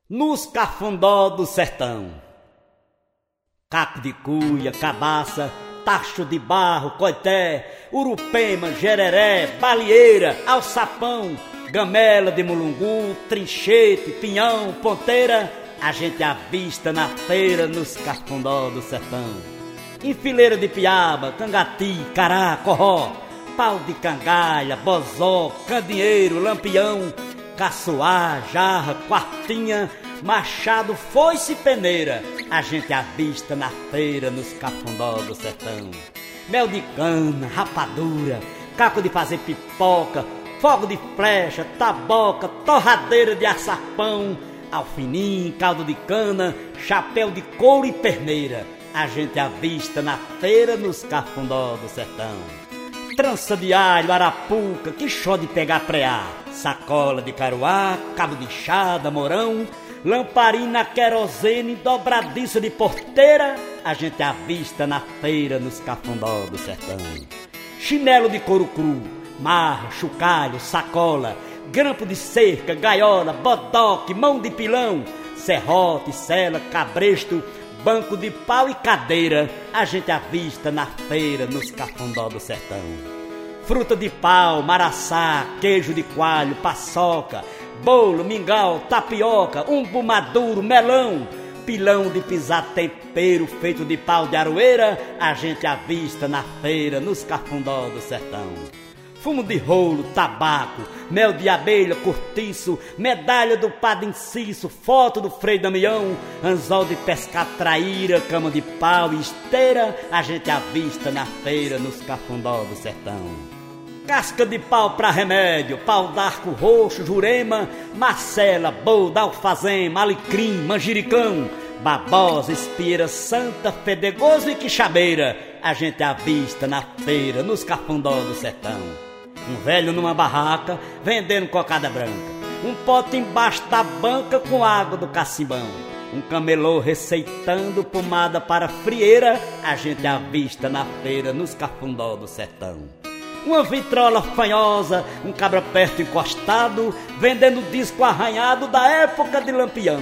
Nos cafundó do sertão. Caco de cuia, cabaça, tacho de barro, coité, urupema, jereré, balieira, alçapão, gamela de mulungu, trinchete, pinhão, ponteira, a gente avista na feira nos cafundó do sertão. Enfileira de piaba, cangati, cará, corró, pau de cangalha, bozó, candinheiro, lampião, caçoá, jarra, quartinha, machado, foice e peneira, a gente avista na feira nos cafundó do sertão. Mel de cana, rapadura, caco de fazer pipoca, fogo de flecha, taboca, torradeira de assar pão, alfinim, caldo de cana, chapéu de couro e perneira, a gente avista na feira nos cafundó do sertão. Trança de alho, arapuca, quixó de pegar preá, sacola de caruá, cabo de enxada, morão, lamparina, querosene, dobradiça de porteira, a gente avista na feira nos cafundó do sertão. Chinelo de couro cru, marra, chocalho, sacola, grampo de cerca, gaiola, bodoque, mão de pilão, serrote, sela, cabresto, banco de pau e cadeira, a gente avista na feira nos cafundó do sertão. Fruta de pau, maraçá, queijo de coalho, paçoca, bolo, mingau, tapioca, umbu maduro, melão, pilão de pisar tempero feito de pau de aroeira, a gente avista na feira nos cafundó do sertão. Fumo de rolo, tabaco, mel de abelha, cortiço, medalha do padre inciso, foto do Frei Damião, anzol de pescar traíra, cama de pau e esteira, a gente avista na feira nos cafundó do sertão. Casca de pau pra remédio, pau d'arco roxo, jurema, marcela, bolda, alfazema, alecrim, manjericão, babosa, espira, santa, fedegoso e quixabeira, a gente avista na feira nos cafundó do sertão. Um velho numa barraca vendendo cocada branca, um pote embaixo da banca com água do cacimbão, um camelô receitando pomada para frieira, a gente avista na feira nos cafundó do sertão. Uma vitrola fanhosa, um cabra perto encostado, vendendo disco arranhado da época de Lampião.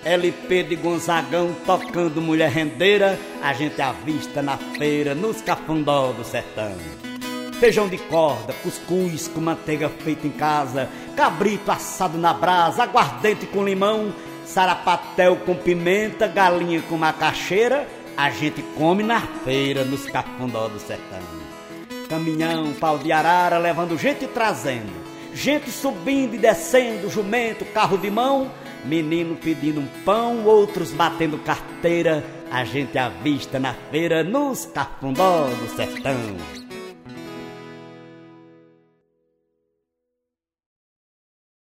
LP de Gonzagão tocando mulher rendeira, a gente avista na feira nos cafundó do sertão. Feijão de corda, cuscuz com manteiga feita em casa, cabrito assado na brasa, aguardente com limão, sarapatel com pimenta, galinha com macaxeira, a gente come na feira nos cafundó do sertão. Caminhão, pau de arara, levando gente e trazendo, gente subindo e descendo, jumento, carro de mão, menino pedindo um pão, outros batendo carteira, a gente avista na feira nos cafundó do sertão.